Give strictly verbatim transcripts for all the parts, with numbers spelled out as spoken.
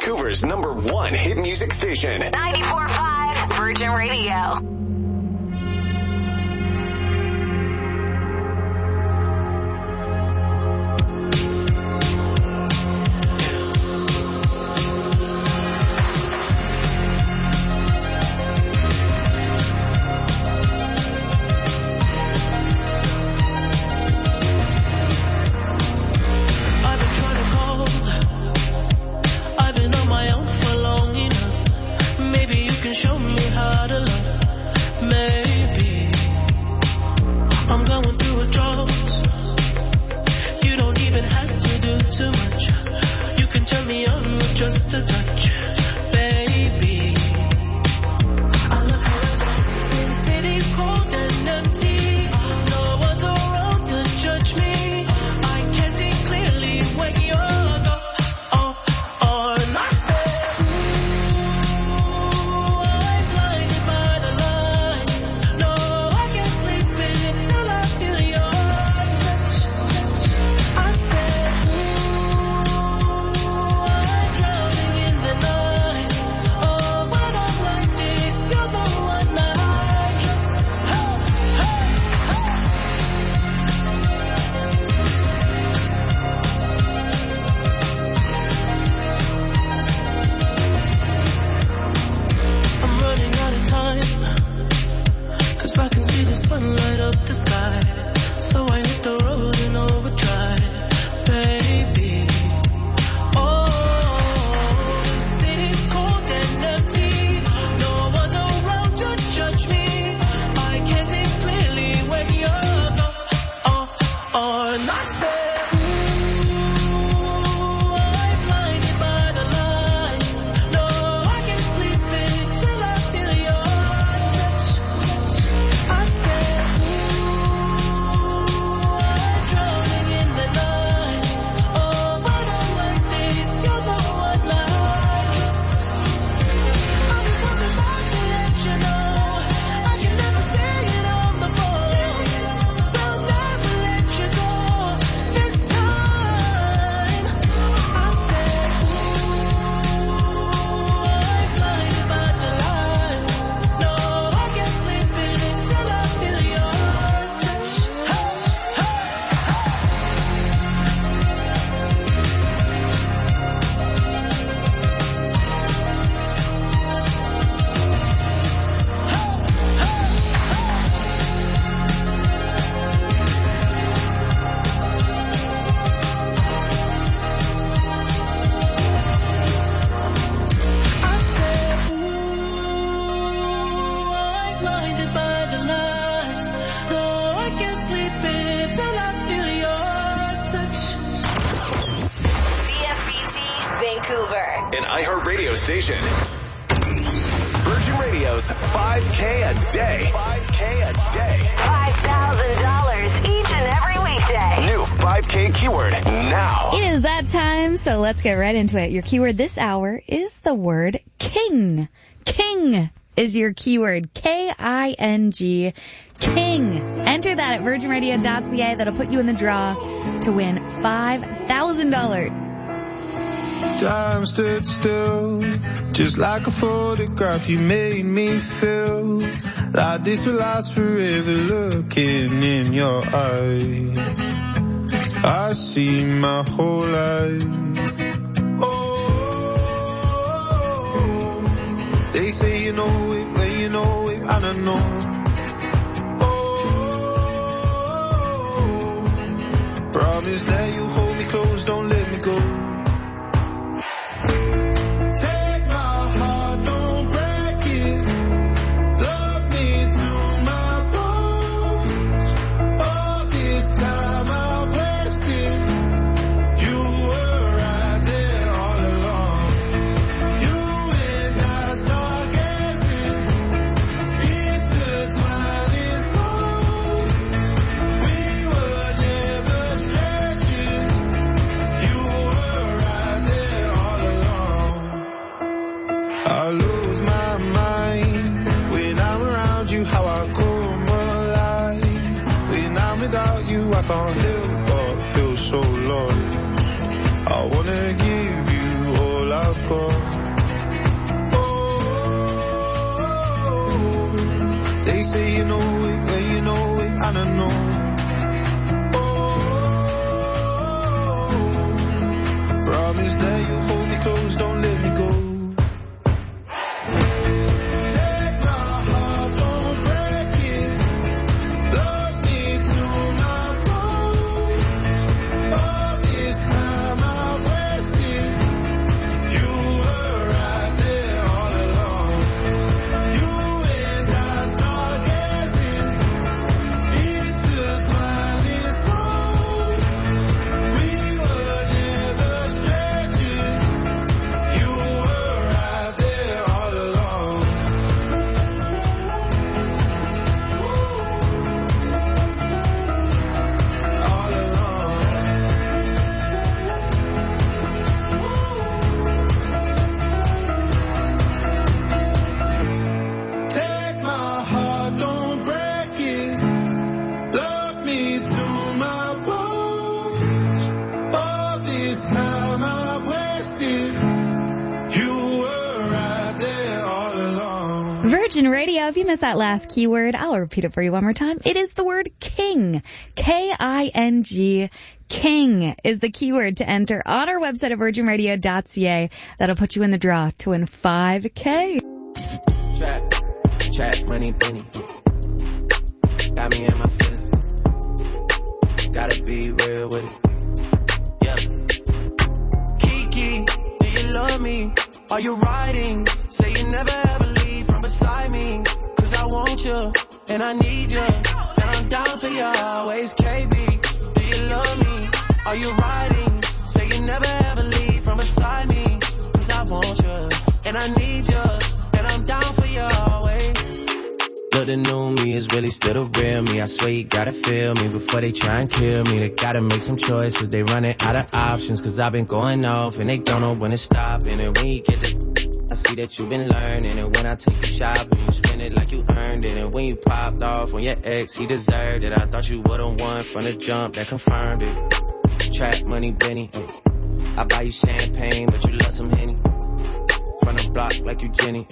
Vancouver's number one hit music station. ninety-four point five Virgin Radio. An iHeartRadio station. Virgin Radio's five K a day. five K a day. five thousand dollars each and every weekday. New five K keyword now. It is that time, so let's get right into it. Your keyword this hour is the word king. King is your keyword. K I N G. King. Enter that at virgin radio dot c a. That'll put you in the draw to win five thousand dollars. Time stood still, just like a photograph. You made me feel like this will last forever. Looking in your eyes, I see my whole life. Oh, they say you know it, well you know it, I don't know. Oh, promise that you hold me close, don't let me go. Take my heart, don't break it. Love me to my bones. All this time I've wasted. You were right there all along. You and I stargazing, intertwining bones. We were never strangers. You were right there all along. I lose my mind when I'm around you, how I come alive. When I'm without you, I can't help but feel so lost. I wanna give you all I've got. say you know it, when you know it, I don't know. Oh, promise that you hold me close, don't let me go. Virgin Radio, if you missed that last keyword, I'll repeat it for you one more time. It is the word king. K I N G. King is the keyword to enter on our website at virgin radio dot c a. That'll put you in the draw to win five K. Trap, trap, money, penny. Got me in my feelings. Gotta be real with it. Yeah. Kiki, do you love me? Are you riding? Say you never ever leave from beside me. Cause I want you, and I need you. And I'm down for you always, K B. Do you love me? Are you riding? Say you never ever leave from beside me. Cause I want you, and I need you. And I'm down for you always. Look, the new me is really still the real me. I swear you gotta feel me before they try and kill me. They gotta make some choices, they running out of options. Cause I've been going off and they don't know when to stop. And then when you get the I see that you've been learning. And when I take you shopping, you spend it like you earned it. And when you popped off on your ex, he deserved it. I thought you would've won from the jump, that confirmed it. Trap money, Benny. I buy you champagne, but you love some Henny. From the block like you Jenny.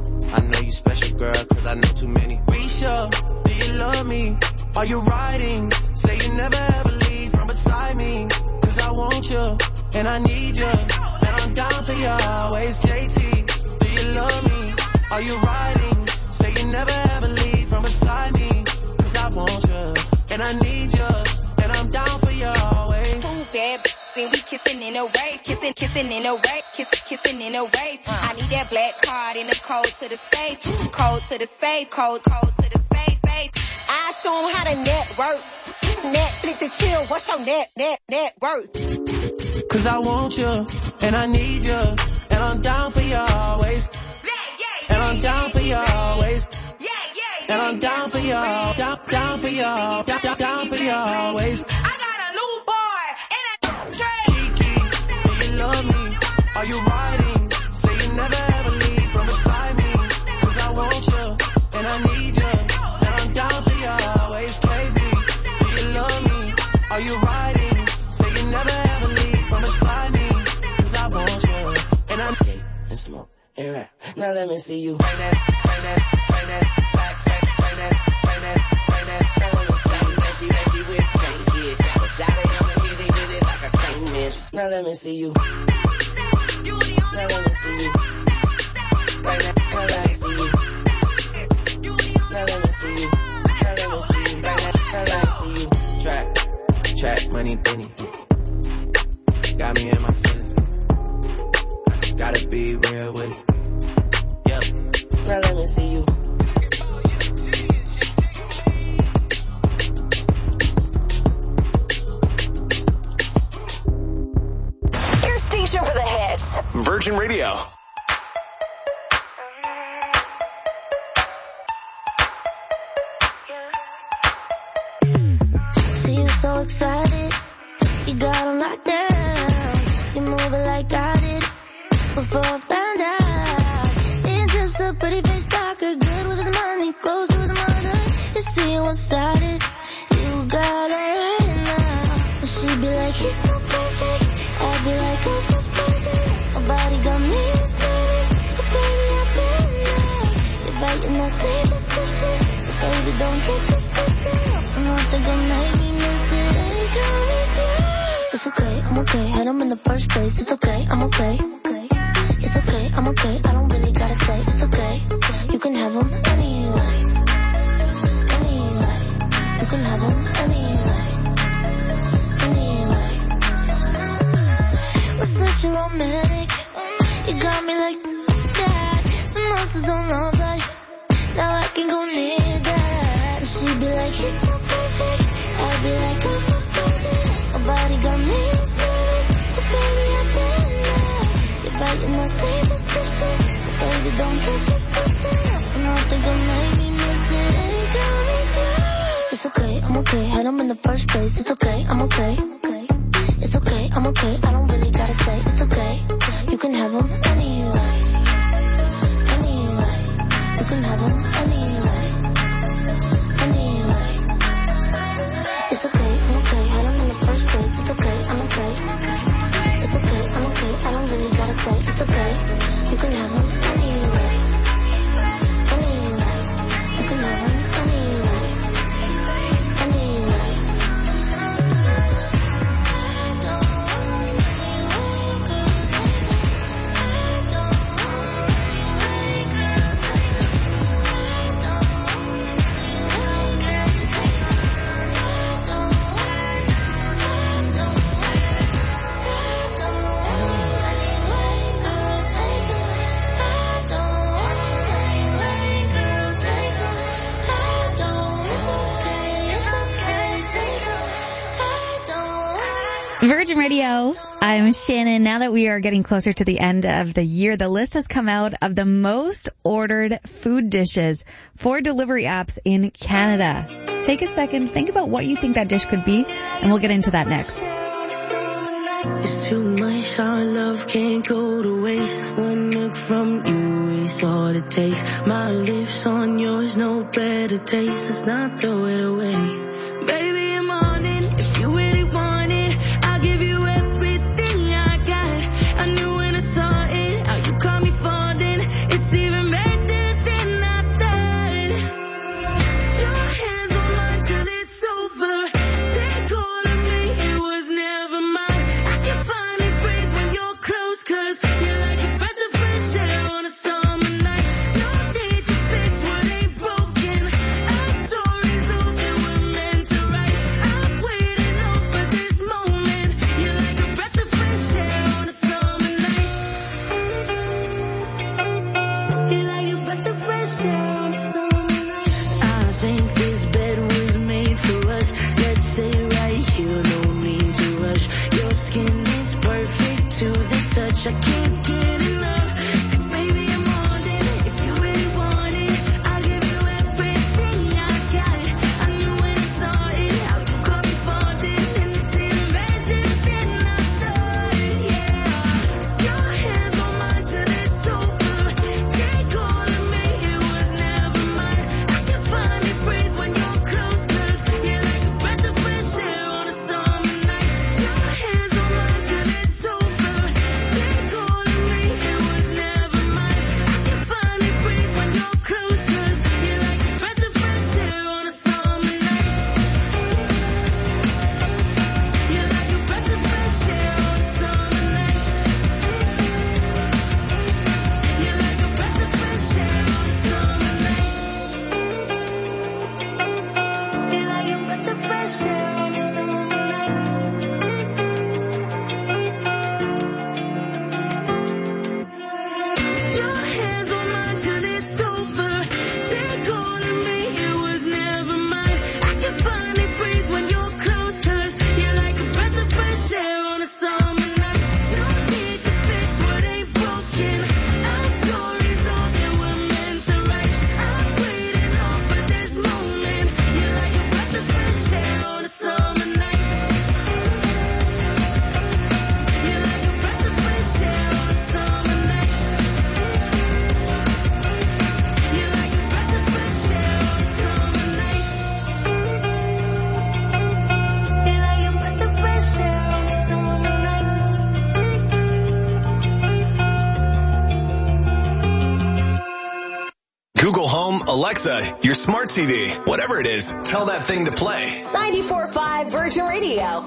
I know you special, girl, cause I know too many. Risha, do you love me? Are you riding? Say you never ever leave from beside me. Cause I want you, and I need you. And I'm down for you always, J T. Do you love me? Are you riding? Say you never ever leave from beside me. Cause I want you, and I need you. And I'm down for you always. Ooh, bad b- then we kissing in a way, kissing, kissing in a way, kissing, kissing in a way. Uh. I need that black card in the code to the safe, code to the safe, code, code to the safe, safe. I show 'em how to network, Netflix and chill. What's your net, net, net worth? Cause I want you, and I need you, and I'm down for you always. Yeah, yeah, yeah, and I'm down for you always. Yeah, yeah, and I'm down for you, down, down for you, down, down, down for you always. I got a new boy in that trade. Kiki, do you love me? Are you riding? Say you never ever leave from beside me. Cause I want you, and I need you, and I'm down for you always, K B. Do you love me? Are you riding? Say you never ever leave from beside me. Cause I want you, and I'm skate and smoke and rap. Now let me see you. Bring that, bring that, bring that, back, back, bring that, bring that, bring that. Now let me see you. That she, that she with, can't get that. But shout it, I'ma hit it, hit it like I can't miss. Now let me see you. Now let me see you. Bring that, now let me see you. Now let me see you. Now let me see you. Bring that, now let me see you. Trap, trap, money, penny. Got me in my feelings. I just gotta be real with it. Yep. Now let me see you. Your station for the hits. Virgin Radio. See you so excited, you got 'em locked down. You move it like I did before I found out. It's just a pretty face talker, good with his money, close to his mother. You see what's started, you got her right now. She'd be like, he's so perfect. I'd be like, oh, proposing. Nobody got me as nervous, but baby, I've been there. You're biting us, we discussion. So baby, baby, don't get this twisted. I know I think I made me miss it. Ain't got me serious. It's okay, I'm okay. Had him in the first place. It's okay, I'm okay. It's okay, I'm okay. I don't really gotta say. It's okay. You can have him anyway. Anyway. You can have him anyway. Anyway. Was such a romantic. You got me like that. Some monsters on my place. Now I can go near that. She'd be like, he's so perfect. I'd be like, I'm for frozen. Nobody got me as nervous. But baby, I've been there. You're biting my sleeve, especially. So baby, don't get this twisted. And I think I made me miss it. Ain't got me serious. It's okay, I'm okay. Had him in the first place. It's okay, I'm okay. It's okay, I'm okay. I don't really gotta say. It's okay. You can have him anyway. Anyway. You can have him anyway. Anyway. It's okay, I'm okay. Had him in the first place. It's okay, I'm okay. It's okay, I'm okay. I don't really gotta say. It's okay. You can have him anyway. Anyway. You can have him anyway. Anyway. Virgin Radio, I'm Shannon. Now that we are getting closer to the end of the year, the list has come out of the most ordered food dishes for delivery apps in Canada. Take a second, think about what you think that dish could be, and we'll get into that next. It's too much, our love can't go to waste. One look from you is all it takes. My lips on yours, no better taste. Let's not throw it away. Baby, I'm on it. If you really want it, I'll give you everything I got. I knew when I saw it, how you caught me falling. It's even better than I thought. Your hands on mine till it's over. Take all of me, it was never mine. I can finally breathe when you're close, cause you're like a breath of fresh air on a summer night. No need to fix what ain't broken. Our stories all that we're meant to write. I'm waiting on for this moment. You're like a breath of fresh air on a summer night. You're like a breath of fresh air on a summer night. I think this bed was made for us. Let's stay right here, no need to rush. Your skin is perfect to the touch. I can't get enough. Cause baby, I'm on it. If you really want it, I'll give you everything I got. I knew when I saw it, how you caught me falling. And it's even better than I thought, yeah. Your hands on mine till it's over. Take all of me, it was never mine. I can finally breathe when you're close, cause you're like a breath of fresh air on a summer night. Your hands on mine till it's over. Take all of me, it Alexa, your smart T V, whatever it is, tell that thing to play. ninety-four point five Virgin Radio.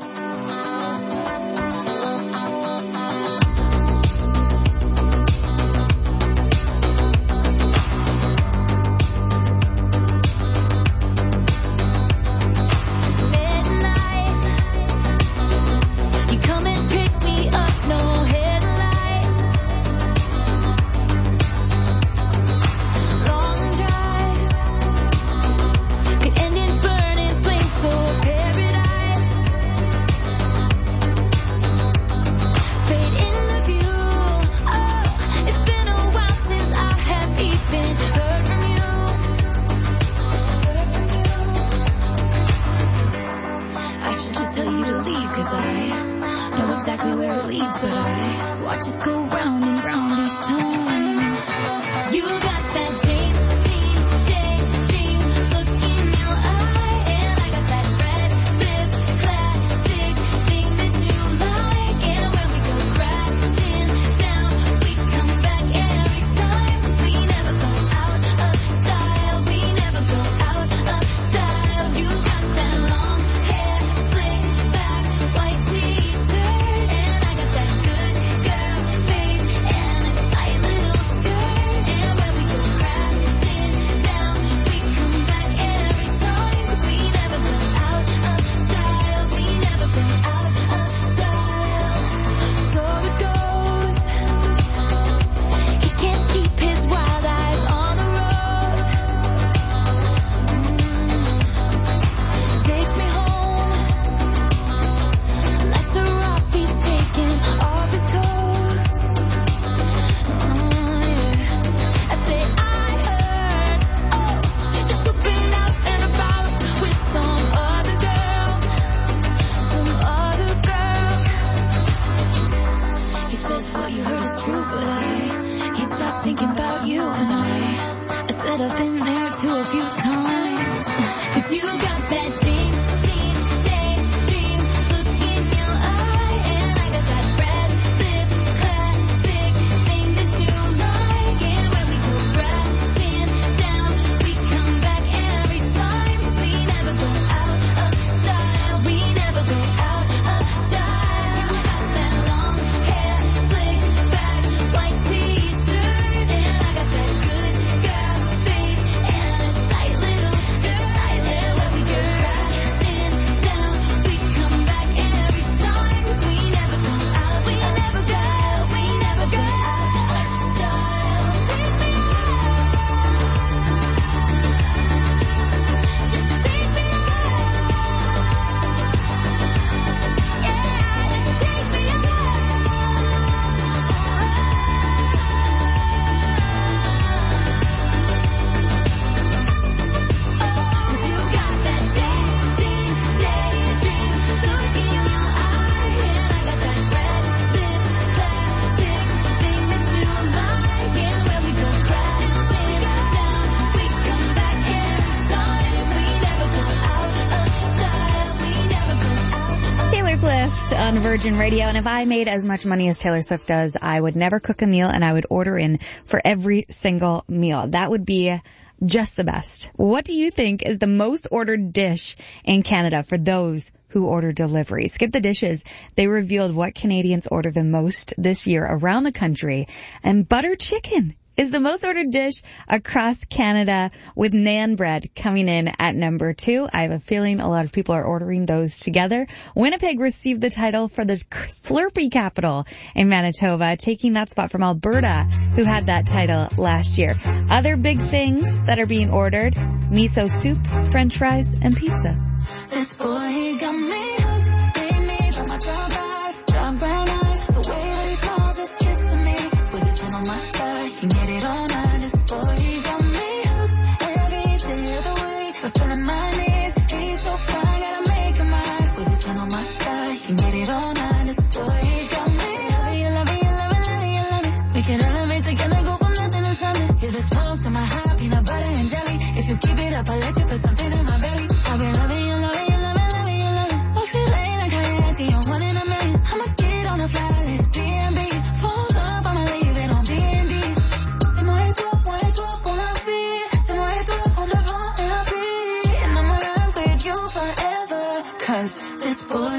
On Virgin Radio, and if I made as much money as Taylor Swift does, I would never cook a meal and I would order in for every single meal. That would be just the best. What do you think is the most ordered dish in Canada for those who order delivery? Skip the Dishes. They revealed what Canadians order the most this year around the country, and butter chicken is the most ordered dish across Canada, with naan bread coming in at number two. I have a feeling a lot of people are ordering those together. Winnipeg received the title for the Slurpee capital in Manitoba, taking that spot from Alberta, who had that title last year. Other big things that are being ordered: miso soup, french fries, and pizza. This boy, he got me hooked, made me drop my top five, dark brown eyes, the way that he smiles, just kissing me, with his hand on my thigh, he made it all night. This boy, he got me hooked, every day of the week, fulfilling my needs, he's so fine, gotta make him mine, with his hand on my thigh, he made it all night. This boy, he got me hooked, you love it, you love it, love it, you love it, we can elevate together, go from nothing to something, you're the smoke to my high, peanut butter and jelly, if you keep it up, I'll let you put something in my belly, I'll be loving you, loving you, loving, loving you, loving, I feel like I can't see you one in a million, I'ma get on a fly list, B and B, phones up, I'ma leave it on D and D, c'est moi et toi, moi et toi, pour la vie, c'est moi et toi,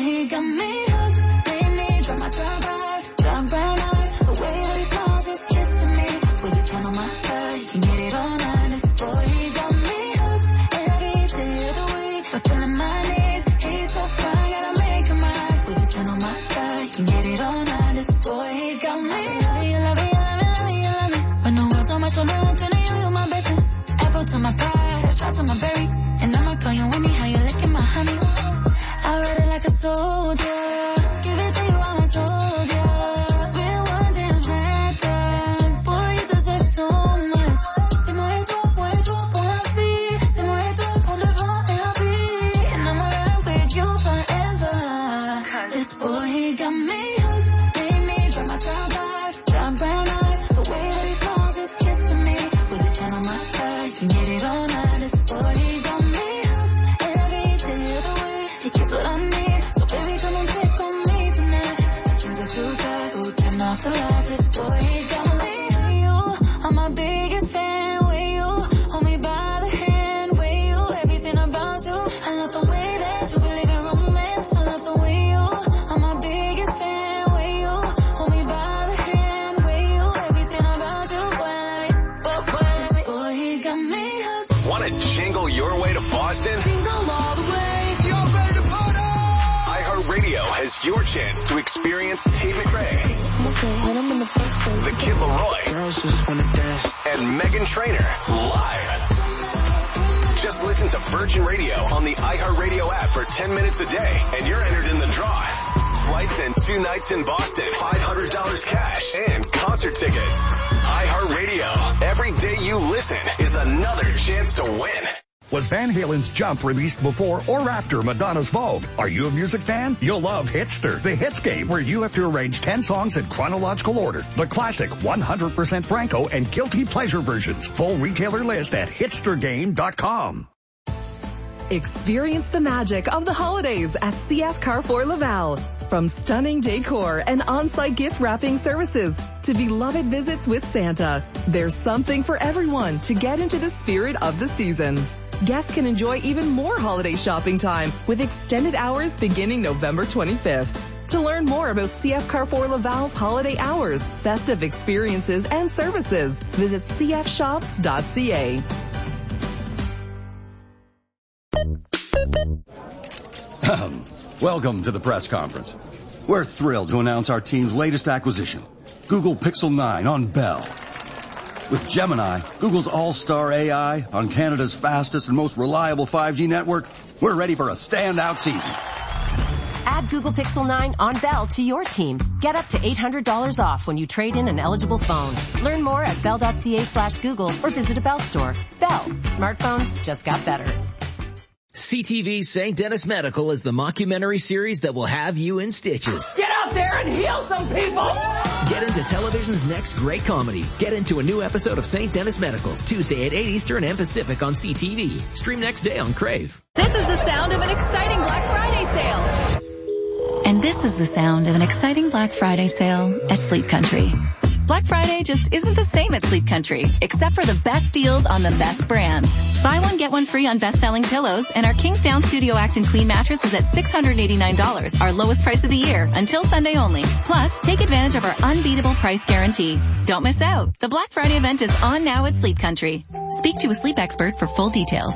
he got me hooked. Made me drop my top five, dark brown eyes. The way that he smiles, just kissing me. With his hand on my thigh, he made it all night. This boy, he got me hooked. Every day of the week, fulfilling my needs. He's so fine, gotta make him mine. With his hand on my thigh, he made it all night. This boy, he got me hooked. You love me, you love me, you love me, you love me. When the world's on my shoulder, I'm telling you, you're my best friend. Apple to my pie, a shot to my berry. And I'ma call you Winnie, how you licking my honey. I ride it like a soldier. Give it to you, I'm a soldier. We're one damn record. Boy, you deserve so much. C'est moi et toi, moi et toi pour la vie. C'est moi et toi contre le vent et la pluie. And I'ma ride with you forever. This boy, he got me hooked. Made me drop my top five, dark brown eyes. The way that he smiles, just kissing me. With his hand on my thigh, he made it all night. This boy, he got me hooked. Every day of the week, he gets what I need. So baby, come and take on me tonight. Dreams are too good, so turn off the lights. This boy, he got me. You are my biggest fan. With you, hold me by the hand. With you, everything about you. I love the way that you believe in romance. I love the way you are my biggest fan. With you, hold me by the hand. With you, everything about you. Boy, I love it, but boy, I love it. Boy, he got me hooked. Want to jingle your way to Boston? Jingle all the way. You're ready to party! iHeartRadio has your chance to experience Tate McRae, Okay, hit him in the first place. the Kid Laroi, Girls just wanna dance. and Meghan Trainor live. Just listen to Virgin Radio on the iHeartRadio app for ten minutes a day, and you're entered in the draw. Flights and two nights in Boston, five hundred dollars cash, and concert tickets. iHeartRadio. Every day you listen is another chance to win. Was Van Halen's Jump released before or after Madonna's Vogue? Are you a music fan? You'll love Hitster, the hits game where you have to arrange ten songs in chronological order. The classic one hundred percent Branco and guilty pleasure versions. Full retailer list at hitster game dot com. Experience the magic of the holidays at C F Carrefour Laval. From stunning decor and on-site gift wrapping services to beloved visits with Santa, there's something for everyone to get into the spirit of the season. Guests can enjoy even more holiday shopping time with extended hours beginning November twenty-fifth. To learn more about C F Carrefour Laval's holiday hours, festive experiences, and services, visit c f shops dot c a. Welcome to the press conference. We're thrilled to announce our team's latest acquisition, Google Pixel nine on Bell. With Gemini, Google's all-star A I, on Canada's fastest and most reliable five G network, we're ready for a standout season. Add Google Pixel nine on Bell to your team. Get up to eight hundred dollars off when you trade in an eligible phone. Learn more at bell dot c a slash Google or visit a Bell store. Bell. Smartphones just got better. C T V's Saint Dennis Medical is the mockumentary series that will have you in stitches. Get out there and heal some people! Get into television's next great comedy. Get into a new episode of Saint Dennis Medical, Tuesday at eight Eastern and Pacific on C T V. Stream next day on Crave. This is the sound of an exciting Black Friday sale. And this is the sound of an exciting Black Friday sale at Sleep Country. Black Friday just isn't the same at Sleep Country, except for the best deals on the best brands. Buy one, get one free on best-selling pillows, and our Kingsdown Studio Acton Queen mattress is at six hundred eighty-nine dollars, our lowest price of the year, until Sunday only. Plus, take advantage of our unbeatable price guarantee. Don't miss out. The Black Friday event is on now at Sleep Country. Speak to a sleep expert for full details.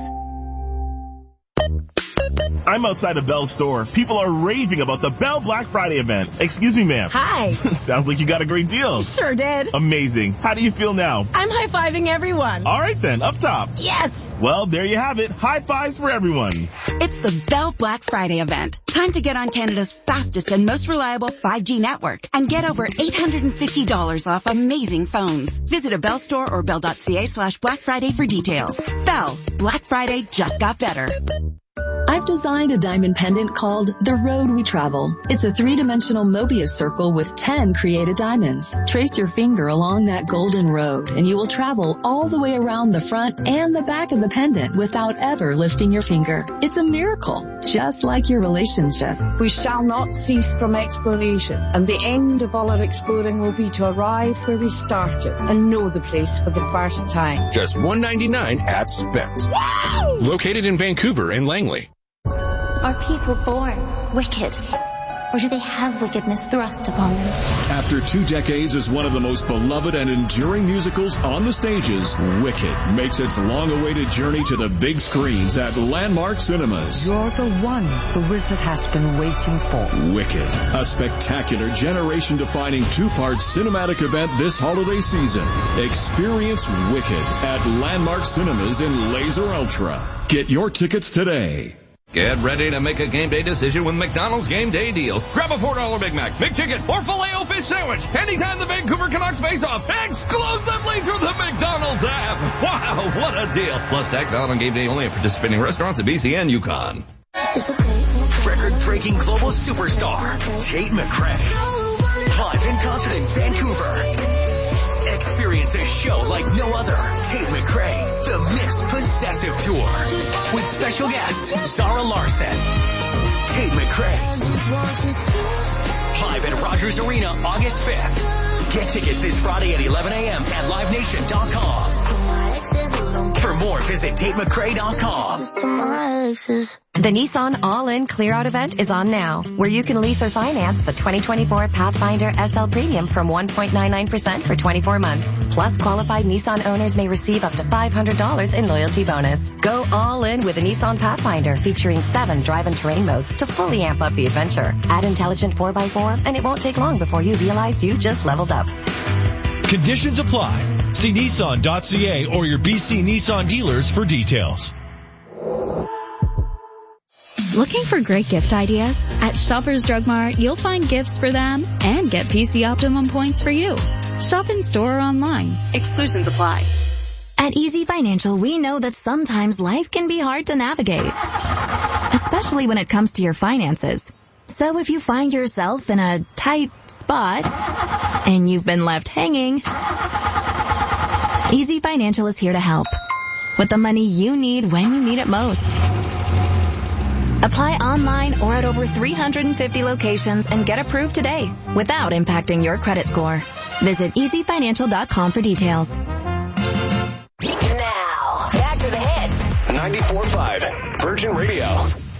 I'm outside a Bell store. People are raving about the Bell Black Friday event. Excuse me, ma'am. Hi. Sounds like you got a great deal. Sure did. Amazing. How do you feel now? I'm high-fiving everyone. All right then, up top. Yes. Well, there you have it. High fives for everyone. It's the Bell Black Friday event. Time to get on Canada's fastest and most reliable five G network and get over eight hundred fifty dollars off amazing phones. Visit a Bell store or bell dot c a slash Black Friday for details. Bell. Black Friday just got better. I've designed a diamond pendant called The Road We Travel. It's a three-dimensional Mobius circle with ten created diamonds. Trace your finger along that golden road and you will travel all the way around the front and the back of the pendant without ever lifting your finger. It's a miracle, just like your relationship. We shall not cease from exploration, and the end of all our exploring will be to arrive where we started and know the place for the first time. Just one hundred ninety-nine dollars at Specs. Wow! Located in Vancouver and Langley. Are people born wicked? Or do they have wickedness thrust upon them? After two decades as one of the most beloved and enduring musicals on the stages, Wicked makes its long-awaited journey to the big screens at Landmark Cinemas. You're the one the wizard has been waiting for. Wicked, a spectacular generation-defining two-part cinematic event this holiday season. Experience Wicked at Landmark Cinemas in Laser Ultra. Get your tickets today. Get ready to make a game day decision with McDonald's Game Day Deals. Grab a four dollar Big Mac, McChicken, or Filet-O-Fish sandwich anytime the Vancouver Canucks face off, exclusively through the McDonald's app. Wow, what a deal. Plus tax out on game day only at participating restaurants at B C and Yukon. Record-breaking global superstar, Tate McRae. Live in concert in Vancouver. Experience a show like no other. Tate McRae, the Miss Possessive Tour. With special guest, Zara Larsson. Tate McRae. Live at Rogers Arena, August fifth. Get tickets this Friday at eleven a.m. at live nation dot com. For more, visit tate mccrae dot com. The Nissan All-In Clear-Out event is on now, where you can lease or finance the twenty twenty-four Pathfinder S L Premium from one point nine nine percent for twenty-four months. Plus, qualified Nissan owners may receive up to five hundred dollars in loyalty bonus. Go all in with a Nissan Pathfinder, featuring seven drive and terrain modes to fully amp up the adventure. Add intelligent four by four, and it won't take long before you realize you just leveled up. Conditions apply. See Nissan dot C A or your B C Nissan dealers for details. Looking for great gift ideas? At Shoppers Drug Mart, you'll find gifts for them and get P C Optimum points for you. Shop in store or online. Exclusions apply. At Easy Financial, we know that sometimes life can be hard to navigate, especially when it comes to your finances. So if you find yourself in a tight spot and you've been left hanging, Easy Financial is here to help with the money you need when you need it most. Apply online or at over three hundred fifty locations and get approved today without impacting your credit score. Visit easy financial dot com for details. Now, back to the hits. ninety-four point five Virgin Radio.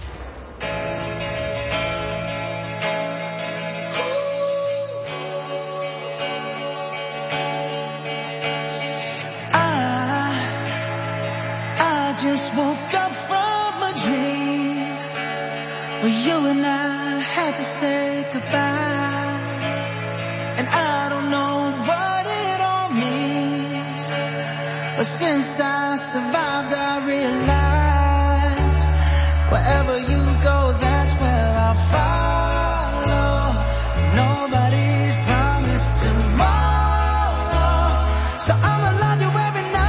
I just woke up from a dream where you and I had to say goodbye. And I don't know what it all means, but since I survived I realized wherever you go, that's where I'll follow. Nobody's promised tomorrow, so I'ma love you every night.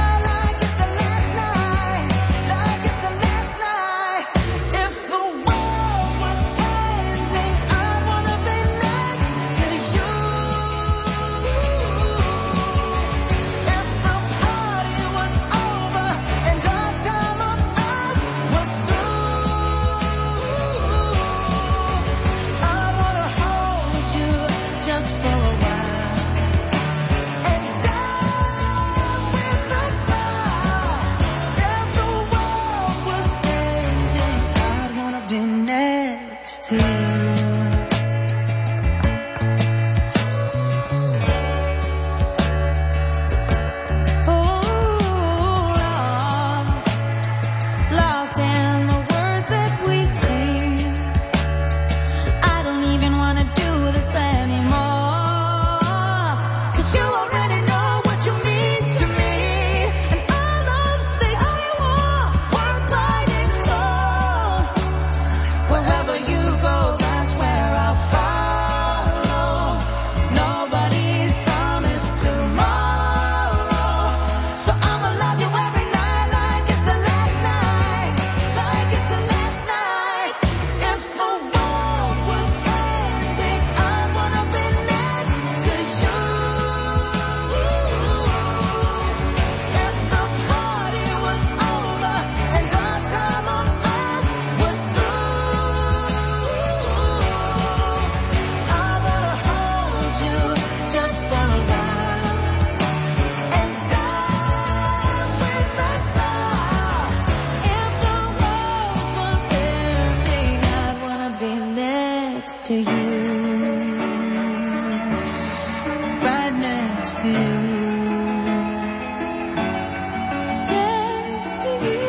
Next to you.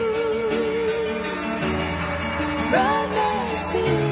Right next to you.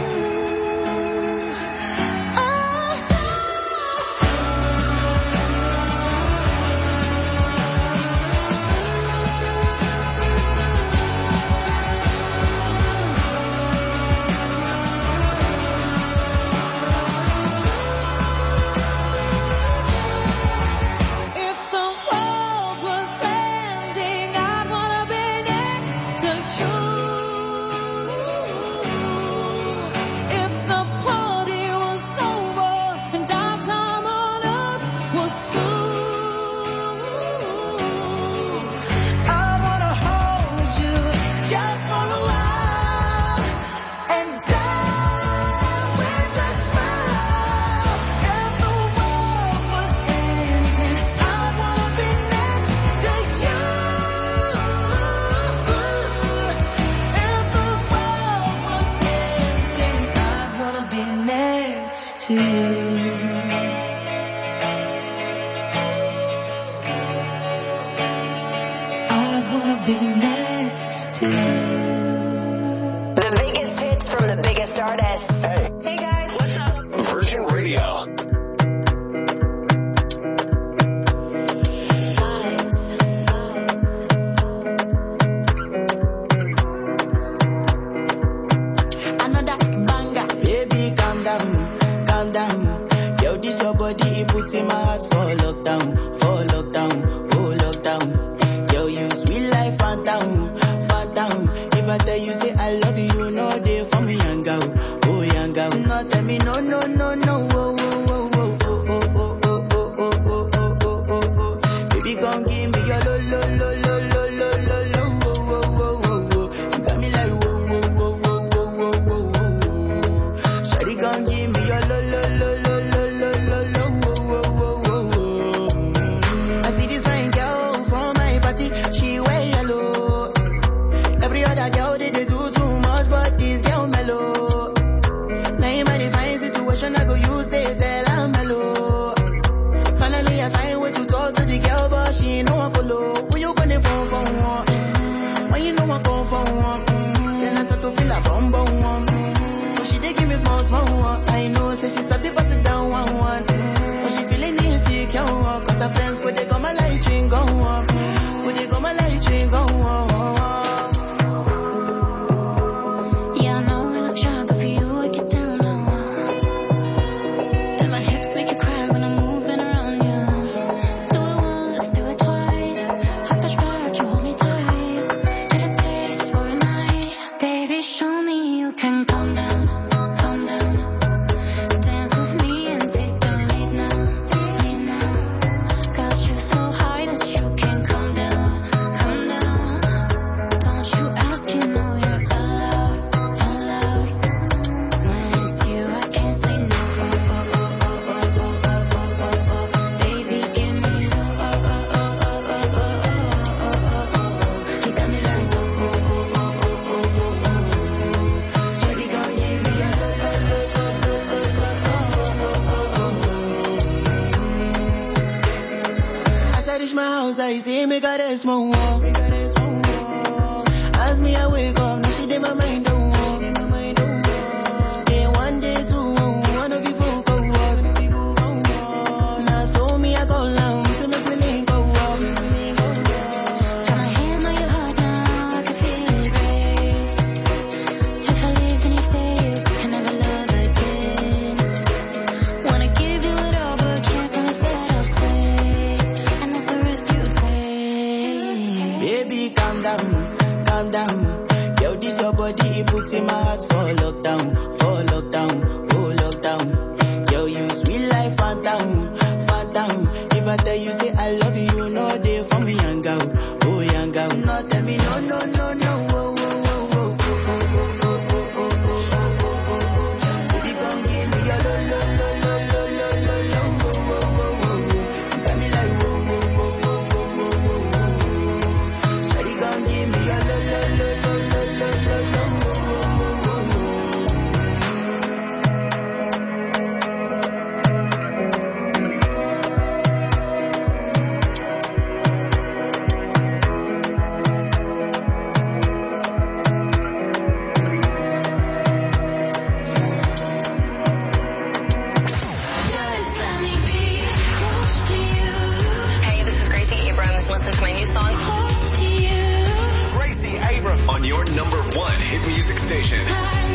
listen to my new song. Close to you. Gracie Abrams on your number one hit music station.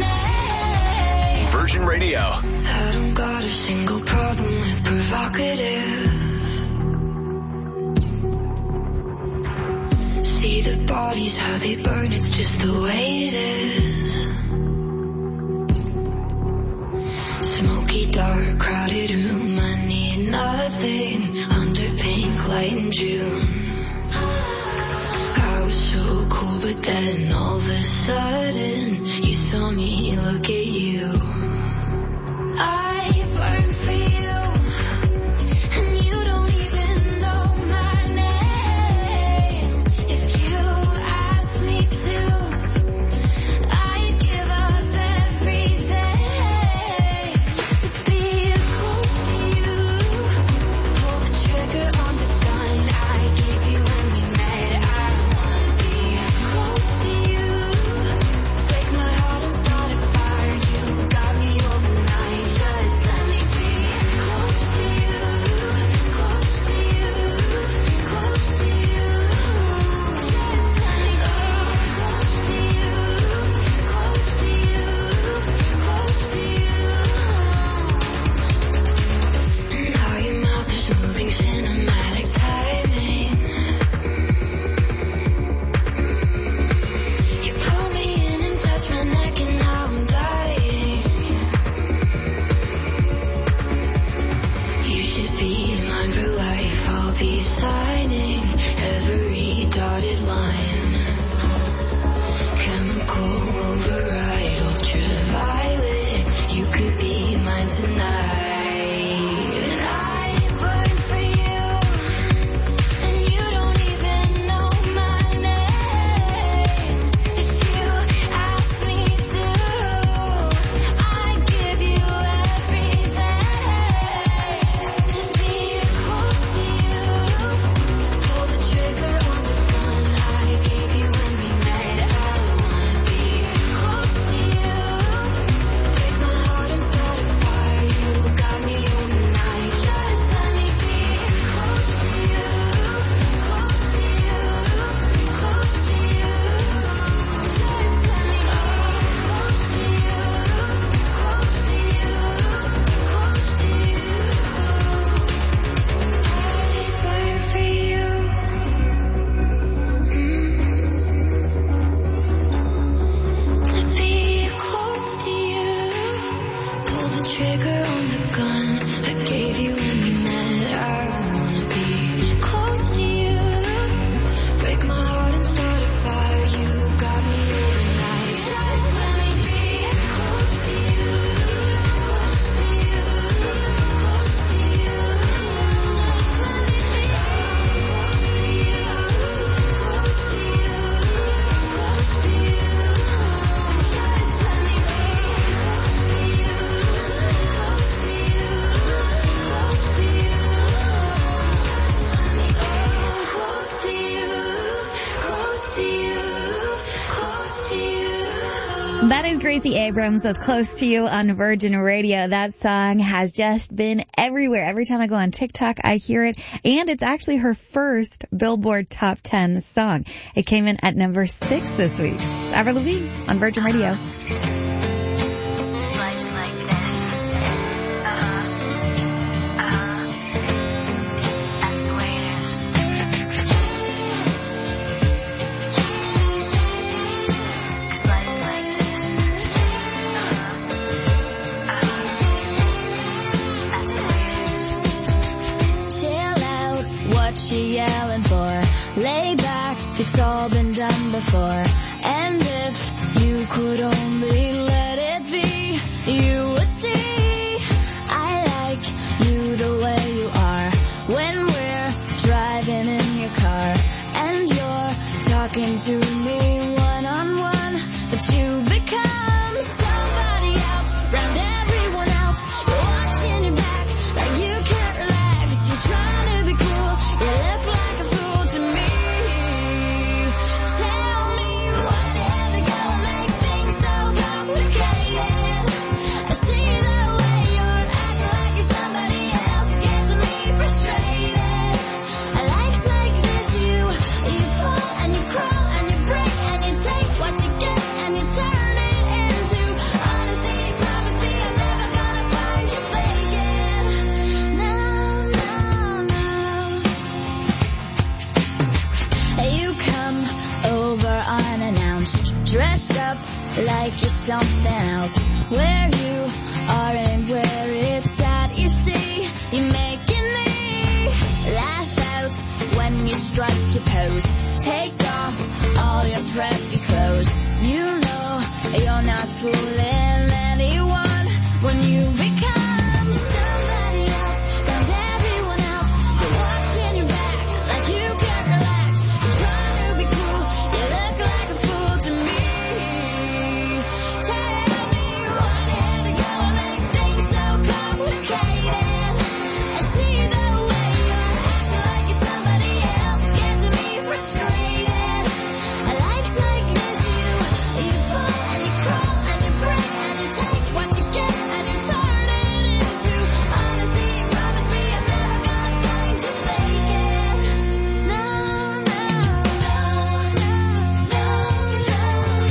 Virgin Radio. I don't got a single problem with provocative. See the bodies, how they burn, it's just the way it is. Smoky, dark, crowded room, I need nothing under pink light in June. I was so cool, but then all of a sudden you saw me look at you. I burn for you, and you don't even know my name. If you ask me to, I'd give up everything to be close to you. Pull the trigger on the gun I gave you when we met. I wanna be close to you. Break my heart and start a fire. You got me overnight. Just let me be close to you. Close to you. Close to you. Just let me go. Close to you. Close to you. Close to you. Now your mouth is moving, cinematic timing. You pull me in and touch my neck, and now I'm dying. You should be mine for life. I'll be signing every dotted line. Chemical override, ultraviolet. You could be mine tonight. And I burn for you, and you don't even know my name. If you ask me to, I'd give you everything to be close to you. Pull the trigger on the gun I gave you when we met. I wanna be close to you. Break my heart and start a fire. You got me overnight. Just let me be close to you. Close to you. Close to you. Just let me go. Close to you. Close to you. Close to you. I burn for you. To be close to you. Pull the trigger on the gun I gave you when we met. I wanna be close to you. Break my heart and start a fire. You got me overnight. Just let me be close to you. Close to you. Close to you. Just let me be close to you. Close to you. Close to you. Just let me be close to you. Close to you. Close to you. Close to you. Close to you. Close to you. That is Gracie Abrams with Close to You on Virgin Radio. That song has just been everywhere. Every time I go on TikTok, I hear it. And it's actually her first Billboard Top ten song. It came in at number six this week. Avril Lavigne on Virgin Radio. Life's like this. Uh-huh. Uh-huh. That's the way it is. Cause life's like this. Uh-huh. Uh-huh. That's the way it is. Chill out, what you yelling for? Lay back, it's all been done before. And if you could only let it be, you would see I like you the way you are. When we're driving in your car and you're talking to me one on one, but you become somebody else, round everyone else. You're watching your back like you can't relax. You're trying to be cool, you look like a fool to me. Tell me whatever gonna make things so complicated. I see the way you're acting like you're somebody else, gets me frustrated. Life's like this, you unannounced, dressed up like you're something else. Where you are and where it's at, you see, you're making me laugh out when you strike your pose. Take off all your preppy clothes. You know you're not fooling anyone when you become somebody else. Found everyone else. You're watching your back like you can't relax. You're trying to be cool. You look like a fool to me. Tell me what you had to go and make things so complicated. I see the way you're acting like you're somebody else. Gets me frustrated. Life's like this, you you fall and you crawl and you break and you take what you get and you turn it into honesty. Promise me I'm never gonna find you faking. No, no, no, no, no, no,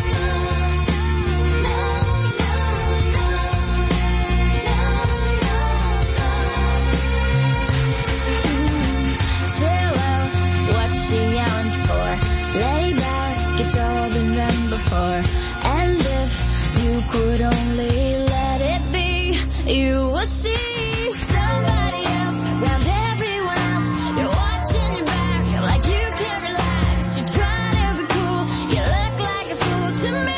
chill out, what you yelling for? Lay back, it's all been done before. And if you could only let it be, you will see somebody else around everyone else. You're watching your back like you can't relax. You're trying to be cool, you look like a fool to me.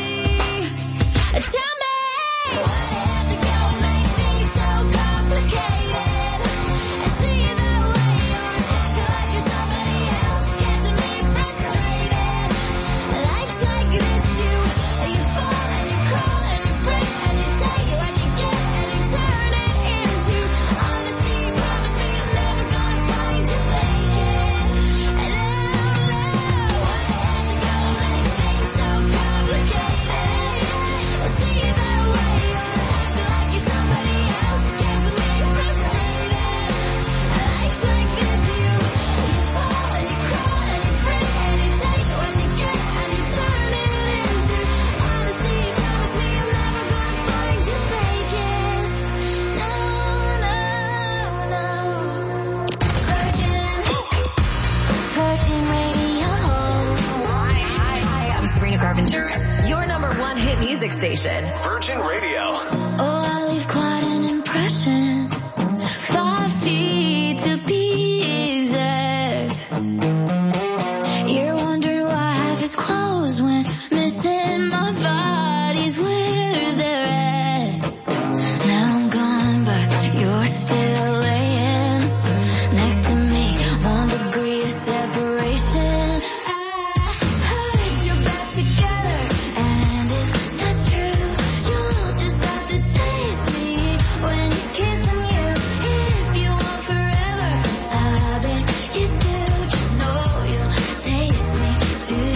Tell me why you have to go and make things so complicated. I see the way you're acting like you're somebody else. Gets me frustrated. Life's like this, you you fall and you crawl and you break and you take what you get and you turn it into honesty. Promise me I'm never gonna find you faking. And I don't know why you have to go and make things so complicated. I see the way you're acting like you're somebody else. Gets me frustrated. Life's like this, you you fall and you crawl and you break and you take what you get and you turn it into honesty. Promise me I'm never gonna find you faking. No, no, no. Virgin, Virgin Radio. Hi, I'm Sabrina Carpenter. Your number one hit music station. Virgin Radio. Oh, I leave quite an impression. Five feet to be exact. You're wondering why half is closed when missing my body's where they're at. Now I'm gone, but you're still laying next to me. One degree of separation. I heard you're back together, and if that's true, you'll just have to taste me when he's kissing you. If you want forever, I bet you do. Just know you'll taste me too.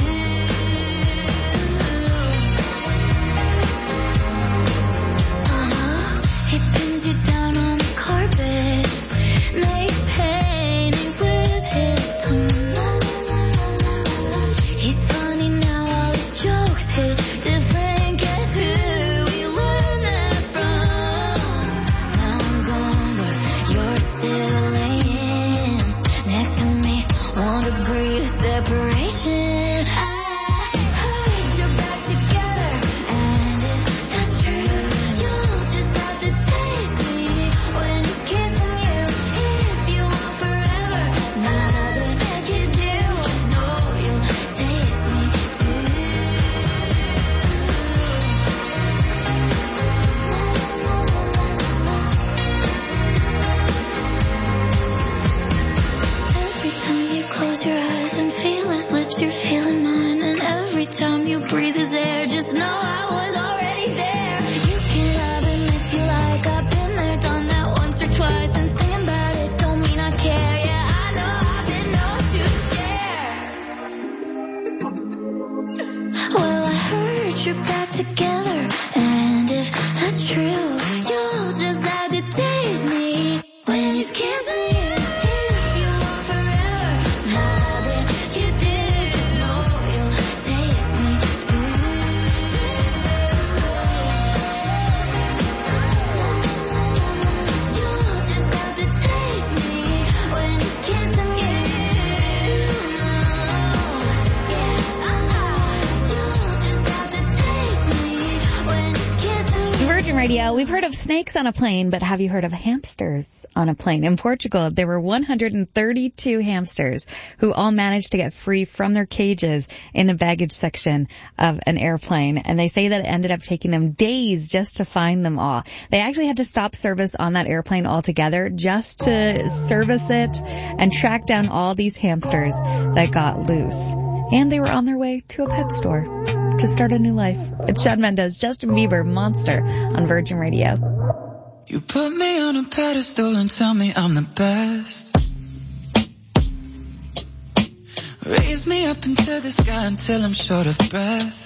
Uh-huh. He pins you down on the carpet, makes paintings with his tongue. He's funny now, all his jokes hit different. Guess who we learned that from? Now I'm gone, but you're still laying next to me. One degree of separation. I heard you're back together, and if that's true, you'll just have to taste me when he's kissing you. If you want forever, now that you do, just know you'll taste me too. Every time you close your eyes and feel his lips, you're feeling mine. And every time you breathe his air, just know I was already there. You can have him if you like. I've been there, done that once or twice. And singing about it don't mean I care. Yeah, I know I didn't know to share. Well, I heard you're back together, and if that's true, you'll just have to taste me when he's kissing you. If you want forever, now that you do, know you'll taste me too. You'll just have to taste me when he's kissing you. Yeah, uh-huh. Radio. We've heard of snakes on a plane, but have you heard of hamsters on a plane? In Portugal, there were one hundred thirty-two hamsters who all managed to get free from their cages in the baggage section of an airplane. And they say that it ended up taking them days just to find them all. They actually had to stop service on that airplane altogether just to service it and track down all these hamsters that got loose. And they were on their way to a pet store to start a new life. It's Shawn Mendes, Justin Bieber, Monster on Virgin Radio. You put me on a pedestal and tell me I'm the best. Raise me up into the sky until I'm short of breath.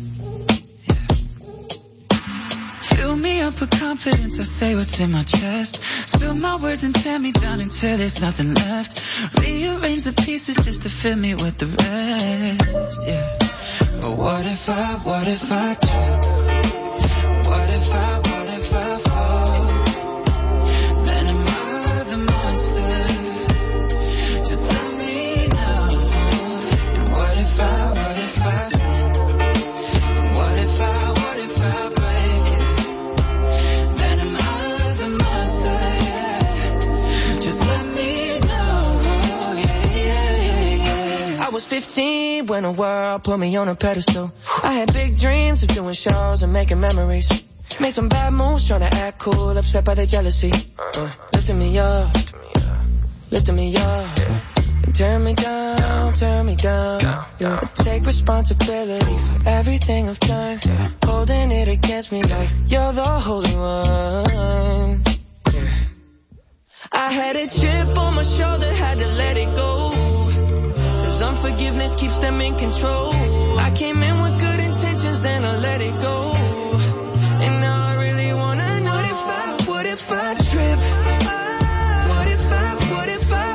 Fill me up with confidence, I say what's in my chest. Spill my words and tear me down until there's nothing left. Rearrange the pieces just to fill me with the rest, yeah. But what if I, what if I trip? What if I, what if I fall? Then am I the monster? Just let me know. And what if I, what if I sin? What if I, what if I break it? Then am I the monster? Yeah. Just let me know. Yeah, yeah, yeah, yeah. I was fifteen when the world put me on a pedestal. I had big dreams of doing shows and making memories. Made some bad moves trying to act cool, upset by their jealousy. Uh, lifting me up, lifting me up. And turn me down, turn me down. Yeah. I take responsibility for everything I've done. Holding it against me like you're the holy one. Yeah. I had a chip on my shoulder, had to let it go. Cause unforgiveness keeps them in control. I came in with good intentions, then I let it go. And now I really wanna know, what if I, what if I trip? What if I, what if I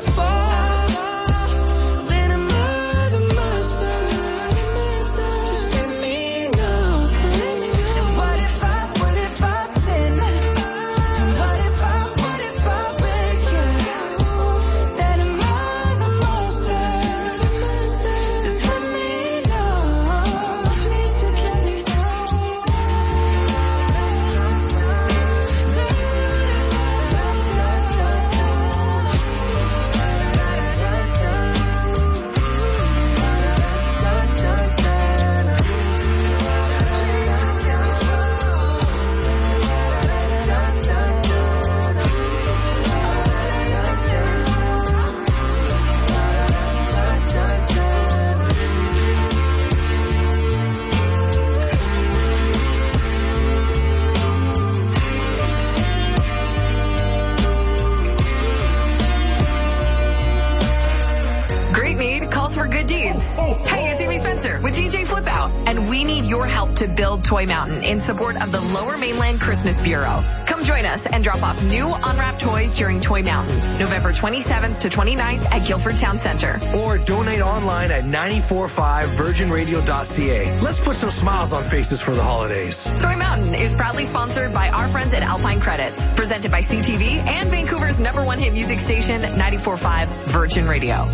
fall? Then am I the monster? Just let me know. And what if I, what if I sin? And what if I, what if I break it? Then am I the monster? Just let me know. Please just let me know. Great need calls for good deeds. Hey, it's Amy Spencer with D J Flip Out, and we need your help to build Toy Mountain in support of the Lower Mainland Christmas Bureau. Come join us and drop off new unwrapped toys during Toy Mountain, November twenty-seventh to twenty-ninth at Guilford Town Center. Or donate online at nine four five virgin radio dot c a. Let's put some smiles on faces for the holidays. Toy Mountain is proudly sponsored by our friends at Alpine Credits, presented by C T V and Vancouver's number one hit music station, ninety-four point five Virgin Radio.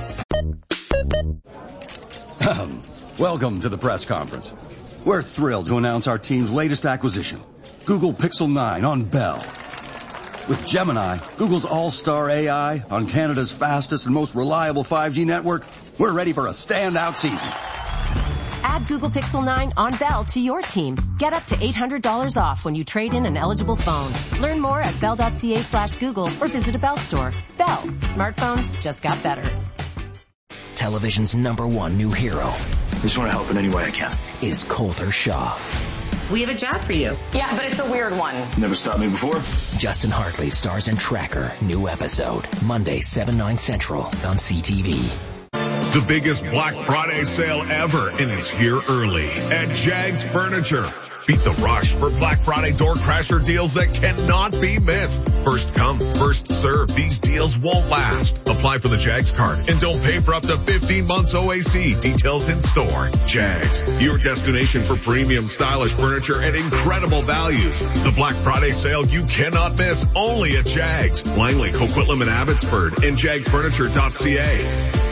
Welcome to the press conference. We're thrilled to announce our team's latest acquisition, Google Pixel nine on Bell. With Gemini, Google's all-star A I on Canada's fastest and most reliable five G network, we're ready for a standout season. Add Google Pixel nine on Bell to your team. Get up to eight hundred dollars off when you trade in an eligible phone. Learn more at bell.ca slash Google or visit a Bell store. Bell. Smartphones just got better. Television's number one new hero. I just want to help in any way I can. Is Colter Shaw. We have a job for you. Yeah, but it's a weird one. Never stopped me before. Justin Hartley stars in Tracker. New episode. Monday, seven, nine Central on C T V. The biggest Black Friday sale ever, and it's here early at Jags Furniture. Beat the rush for Black Friday door crasher deals that cannot be missed. First come, first serve. These deals won't last. Apply for the Jags card and don't pay for up to fifteen months O A C. Details in store. Jags, your destination for premium stylish furniture and incredible values. The Black Friday sale you cannot miss, only at Jags. Langley, Coquitlam, and Abbotsford, and jags furniture dot c a.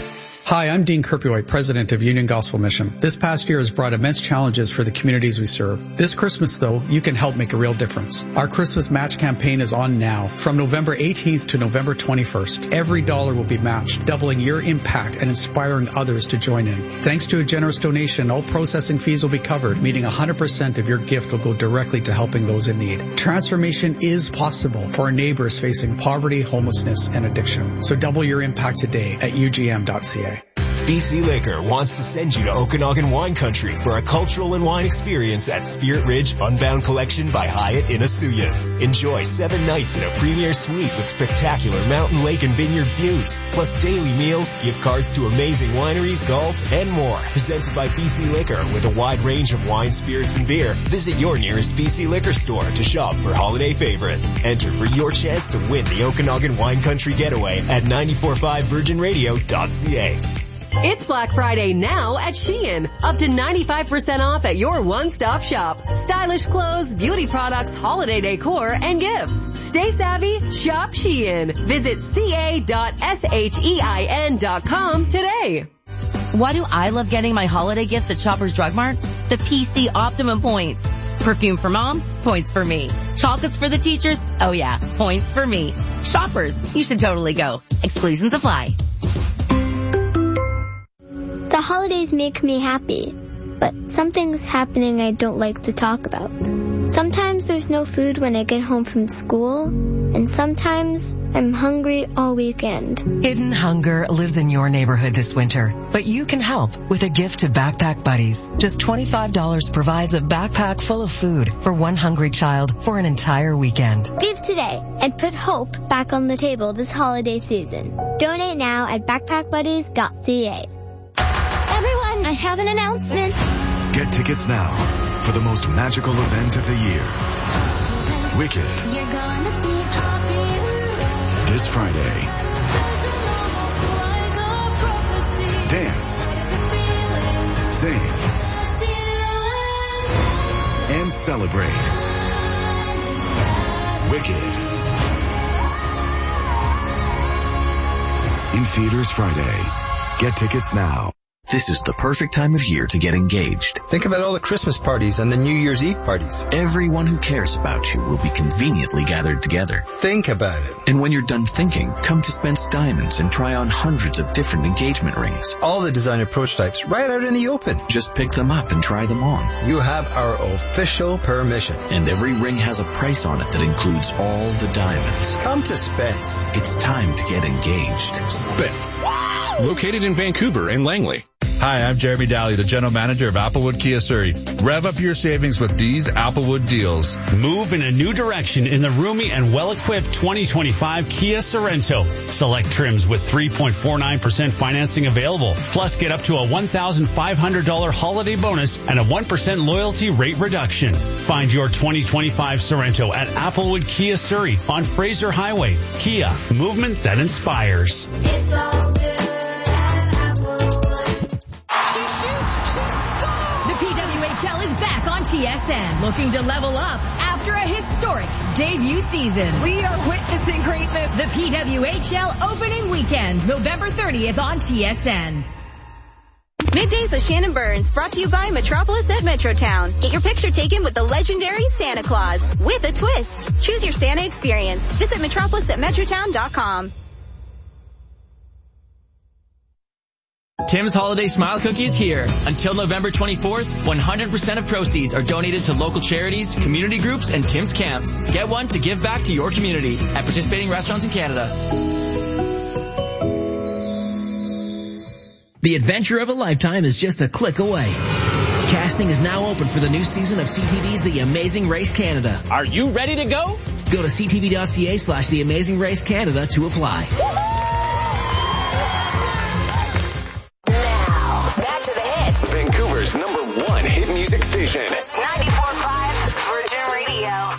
Hi, I'm Dean Kerpioit, president of Union Gospel Mission. This past year has brought immense challenges for the communities we serve. This Christmas, though, you can help make a real difference. Our Christmas match campaign is on now. From November eighteenth to November twenty-first, every dollar will be matched, doubling your impact and inspiring others to join in. Thanks to a generous donation, all processing fees will be covered, meaning one hundred percent of your gift will go directly to helping those in need. Transformation is possible for our neighbors facing poverty, homelessness, and addiction. So double your impact today at U G M dot C A. B C Liquor wants to send you to Okanagan Wine Country for a cultural and wine experience at Spirit Ridge Unbound Collection by Hyatt in Asuyas. Enjoy seven nights in a premier suite with spectacular mountain, lake, and vineyard views, plus daily meals, gift cards to amazing wineries, golf, and more. Presented by B C Liquor with a wide range of wine, spirits, and beer. Visit your nearest B C Liquor store to shop for holiday favorites. Enter for your chance to win the Okanagan Wine Country Getaway at nine four five virgin radio dot c a. It's Black Friday now at Shein. Up to ninety-five percent off at your one-stop shop. Stylish clothes, beauty products, holiday decor, and gifts. Stay savvy, shop Shein. Visit c a dot shein dot com today. Why do I love getting my holiday gifts at Shoppers Drug Mart? The P C Optimum points. Perfume for mom? Points for me. Chocolates for the teachers? Oh yeah, points for me. Shoppers, you should totally go. Exclusions apply. The holidays make me happy, but something's happening I don't like to talk about. Sometimes there's no food when I get home from school, and sometimes I'm hungry all weekend. Hidden hunger lives in your neighborhood this winter, but you can help with a gift to Backpack Buddies. Just twenty-five dollars provides a backpack full of food for one hungry child for an entire weekend. Give today and put hope back on the table this holiday season. Donate now at backpack buddies dot c a. Everyone, I have an announcement. Get tickets now for the most magical event of the year. Wicked. This Friday. Dance. Sing. And celebrate. Wicked. In theaters Friday. Get tickets now. This is the perfect time of year to get engaged. Think about all the Christmas parties and the New Year's Eve parties. Everyone who cares about you will be conveniently gathered together. Think about it. And when you're done thinking, come to Spence Diamonds and try on hundreds of different engagement rings. All the designer prototypes right out in the open. Just pick them up and try them on. You have our official permission. And every ring has a price on it that includes all the diamonds. Come to Spence. It's time to get engaged. Spence. Located in Vancouver and Langley. Hi, I'm Jeremy Daly, the general manager of Applewood Kia Surrey. Rev up your savings with these Applewood deals. Move in a new direction in the roomy and well-equipped twenty twenty-five Kia Sorento. Select trims with three point four nine percent financing available. Plus, get up to a one thousand five hundred dollars holiday bonus and a one percent loyalty rate reduction. Find your twenty twenty-five Sorento at Applewood Kia Surrey on Fraser Highway. Kia, movement that inspires. It's all good. The P W H L is back on T S N, looking to level up after a historic debut season. We are witnessing greatness. The P W H L opening weekend, November thirtieth on T S N. Middays with Shannon Burns, brought to you by Metropolis at Metrotown. Get your picture taken with the legendary Santa Claus with a twist. Choose your Santa experience. Visit metropolis at metrotown dot com. Tim's Holiday Smile Cookie is here. Until November twenty-fourth, one hundred percent of proceeds are donated to local charities, community groups, and Tim's camps. Get one to give back to your community at participating restaurants in Canada. The adventure of a lifetime is just a click away. Casting is now open for the new season of C T V's The Amazing Race Canada. Are you ready to go? Go to c t v dot c a slash The Amazing Race Canada to apply. Vancouver's number one hit music station. ninety-four point five Virgin Radio.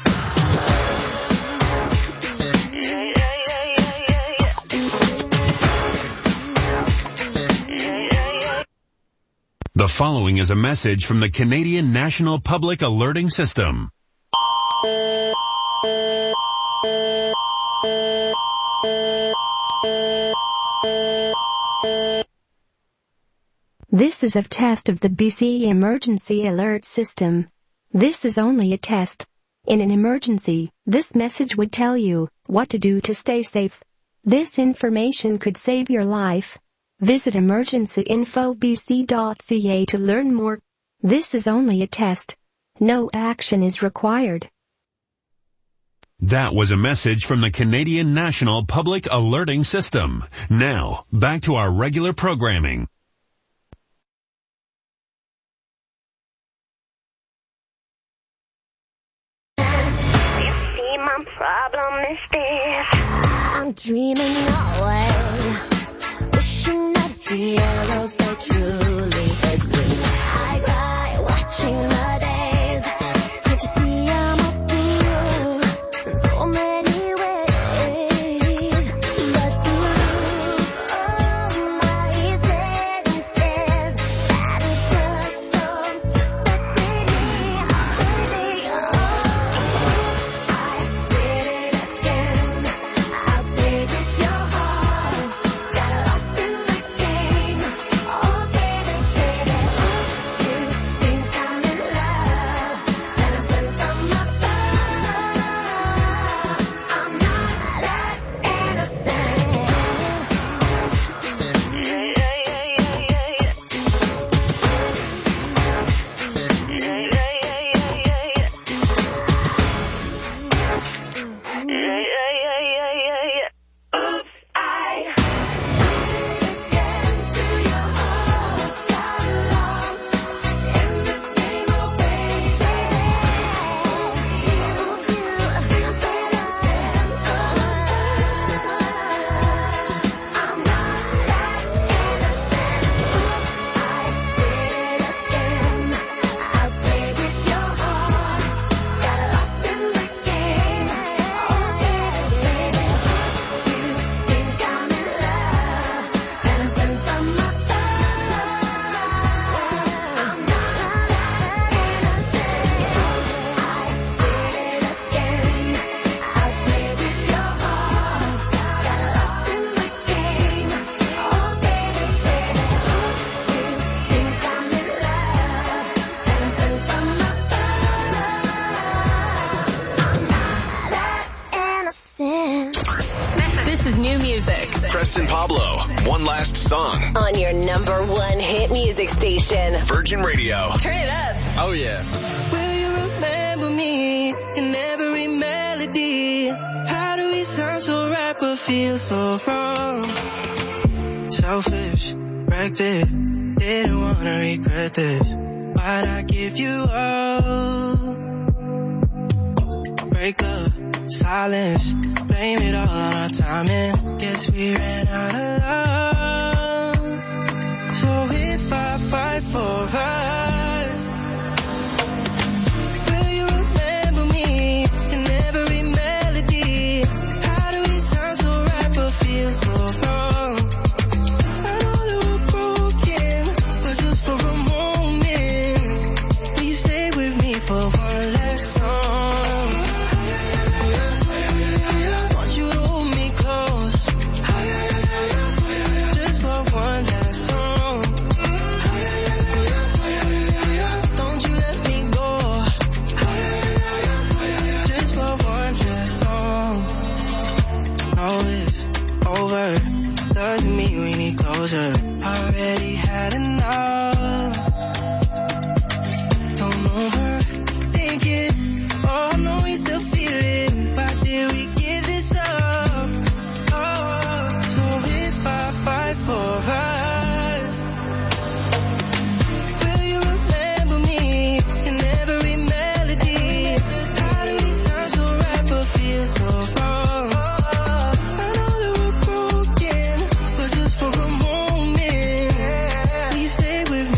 The following is a message from the Canadian National Public Alerting System. This is a test of the B C E emergency alert system. This is only a test. In an emergency, this message would tell you what to do to stay safe. This information could save your life. Visit emergency info b c dot c a to learn more. This is only a test. No action is required. That was a message from the Canadian National Public Alerting System. Now, back to our regular programming. My problem is this. I'm dreaming away, wishing that heroes they truly exist. I cry watching the days. Can't you see I'm a fool in so many ways? But to lose all my senses, that is just so pathetic, pathetic. This is new music. Preston Pablo, One Last Song. On your number one hit music station. Virgin Radio. Turn it up. Oh, yeah. Will you remember me in every melody? How do we sound so right but feel so wrong? Selfish, wrecked it, didn't wanna regret this. Why'd I give you up? Break up, silence, blame it all on our timing. Guess we ran out of love. So if I fight for us, will you remember me in every melody? How do we sound so right but feel so wrong? I know that we're broken, but just for a moment, will you stay with me for one last song? Doesn't mean we need closure. Already had enough. Don't know her thinking, oh no, we still feel it. Why did we give this up? Oh, so if I fight for us, will you remember me in every melody? How do we sound so right but feel so wrong? For a moment, please stay with me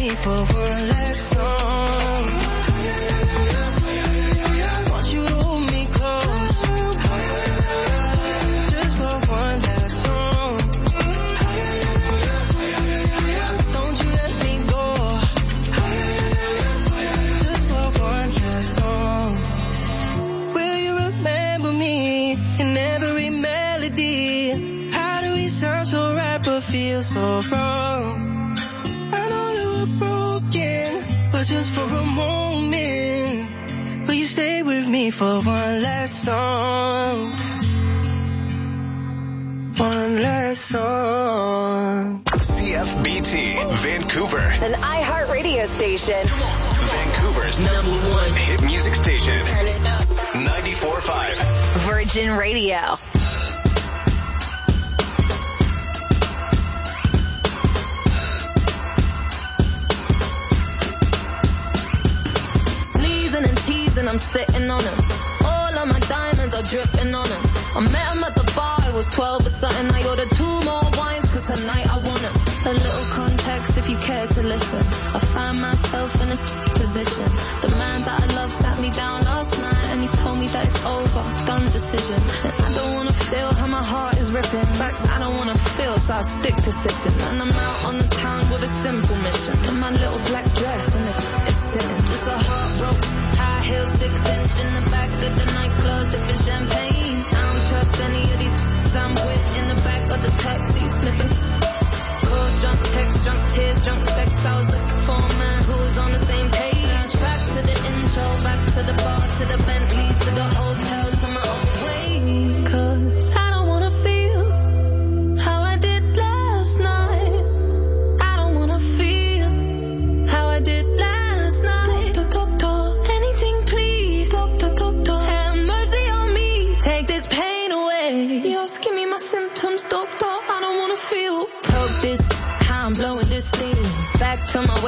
me for one last song. One last song. C F B T, Vancouver. An iHeartRadio station. Vancouver's number one hit music station. Turn it up. ninety-four point five. Virgin Radio. Sneezing and teasing, I'm sitting on him. All of my diamonds are dripping on him. I met him at the bar, I was twelve or something. I ordered two more wines, cause tonight I want him. A little context if you care to listen. I find myself in a position. The man that I love sat me down last night and he told me that it's over, done decision. And I don't wanna feel how my heart is ripping. In fact, I don't wanna feel, so I stick to sipping. And I'm out on the town with a simple mission. In my little black dress and it's sitting. Just a heartbroken, high heels, six inch in the back of the nightclub, sipping champagne. I don't trust any of these I'm with in the back of the taxi, sniffing. Calls, drunk text, drunk tears, drunk sex. I was looking for a man who was on the same page. Back to the intro, back to the bar, to the Bentley, to the hotel, to my old way. Cause I don't wanna feel how I did last night. I don't wanna feel how I did last night. Doctor, doctor, anything please. Doctor, doctor, have mercy on me. Take this pain away. Yes, give me my symptoms, doctor. I don't wanna feel. Talk this, how I'm blowing this steam. Back to my way.